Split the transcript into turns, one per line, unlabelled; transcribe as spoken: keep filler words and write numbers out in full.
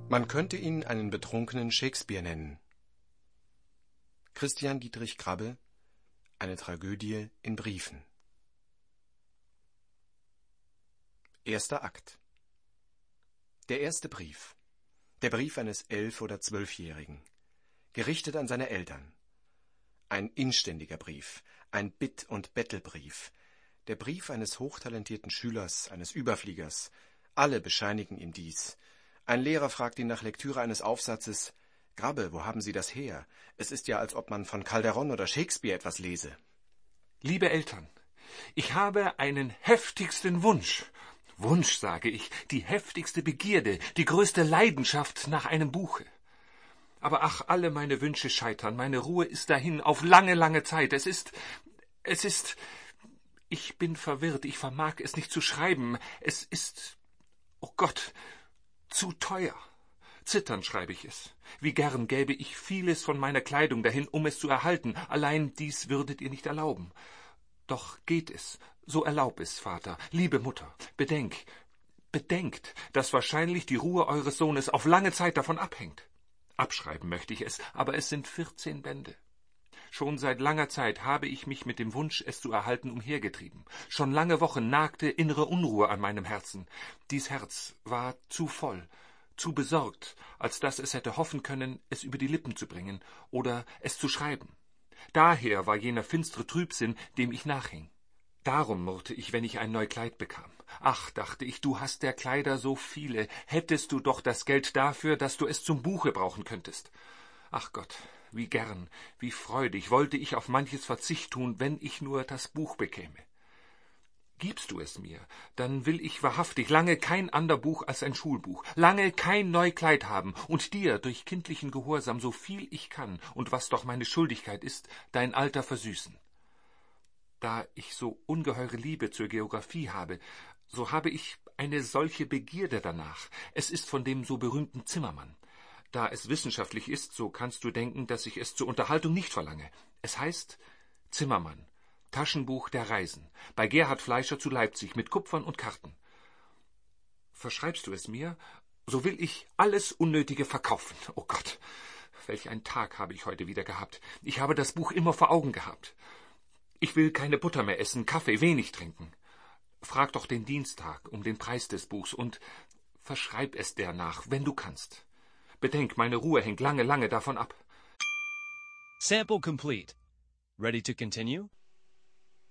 Man könnte ihn einen betrunkenen Shakespeare nennen. Christian Dietrich Grabbe, eine Tragödie in Briefen. Erster Akt. Der erste Brief. Der Brief eines Elf- oder Zwölfjährigen. Gerichtet an seine Eltern. Ein inständiger Brief, ein Bitt- und Bettelbrief. Der Brief eines hochtalentierten Schülers, eines Überfliegers. Alle bescheinigen ihm dies. Ein Lehrer fragt ihn nach Lektüre eines Aufsatzes: »Grabbe, wo haben Sie das her? Es ist ja, als ob man von Calderon oder Shakespeare etwas lese.«
Liebe Eltern, ich habe einen heftigsten Wunsch. Wunsch, sage ich, die heftigste Begierde, die größte Leidenschaft nach einem Buche. Aber ach, alle meine Wünsche scheitern, meine Ruhe ist dahin, auf lange, lange Zeit. Es ist, es ist, ich bin verwirrt, ich vermag es nicht zu schreiben. Es ist, oh Gott, zu teuer. Zitternd schreibe ich es. Wie gern gäbe ich vieles von meiner Kleidung dahin, um es zu erhalten. Allein dies würdet ihr nicht erlauben. Doch geht es. So erlaub es, Vater. Liebe Mutter, bedenk, bedenkt, dass wahrscheinlich die Ruhe eures Sohnes auf lange Zeit davon abhängt. Abschreiben möchte ich es, aber es sind vierzehn Bände. Schon seit langer Zeit habe ich mich mit dem Wunsch, es zu erhalten, umhergetrieben. Schon lange Wochen nagte innere Unruhe an meinem Herzen. Dies Herz war zu voll, zu besorgt, als dass es hätte hoffen können, es über die Lippen zu bringen oder es zu schreiben. Daher war jener finstere Trübsinn, dem ich nachhing. Darum murrte ich, wenn ich ein neu Kleid bekam. Ach, dachte ich, du hast der Kleider so viele, hättest du doch das Geld dafür, dass du es zum Buche brauchen könntest. Ach Gott, wie gern, wie freudig wollte ich auf manches Verzicht tun, wenn ich nur das Buch bekäme. Gibst du es mir, dann will ich wahrhaftig lange kein ander Buch als ein Schulbuch, lange kein Neukleid haben und dir durch kindlichen Gehorsam, so viel ich kann und was doch meine Schuldigkeit ist, dein Alter versüßen. Da ich so ungeheure Liebe zur Geographie habe, so habe ich eine solche Begierde danach. Es ist von dem so berühmten Zimmermann. Da es wissenschaftlich ist, so kannst du denken, dass ich es zur Unterhaltung nicht verlange. Es heißt Zimmermann, Taschenbuch der Reisen, bei Gerhard Fleischer zu Leipzig mit Kupfern und Karten. Verschreibst du es mir, so will ich alles Unnötige verkaufen. Oh Gott, welch ein Tag habe ich heute wieder gehabt. Ich habe das Buch immer vor Augen gehabt. Ich will keine Butter mehr essen, Kaffee wenig trinken. Frag doch den Dienstag um den Preis des Buchs und verschreib es dernach, wenn du kannst. Bedenk, meine Ruhe hängt lange, lange davon ab.
Sample complete. Ready to continue?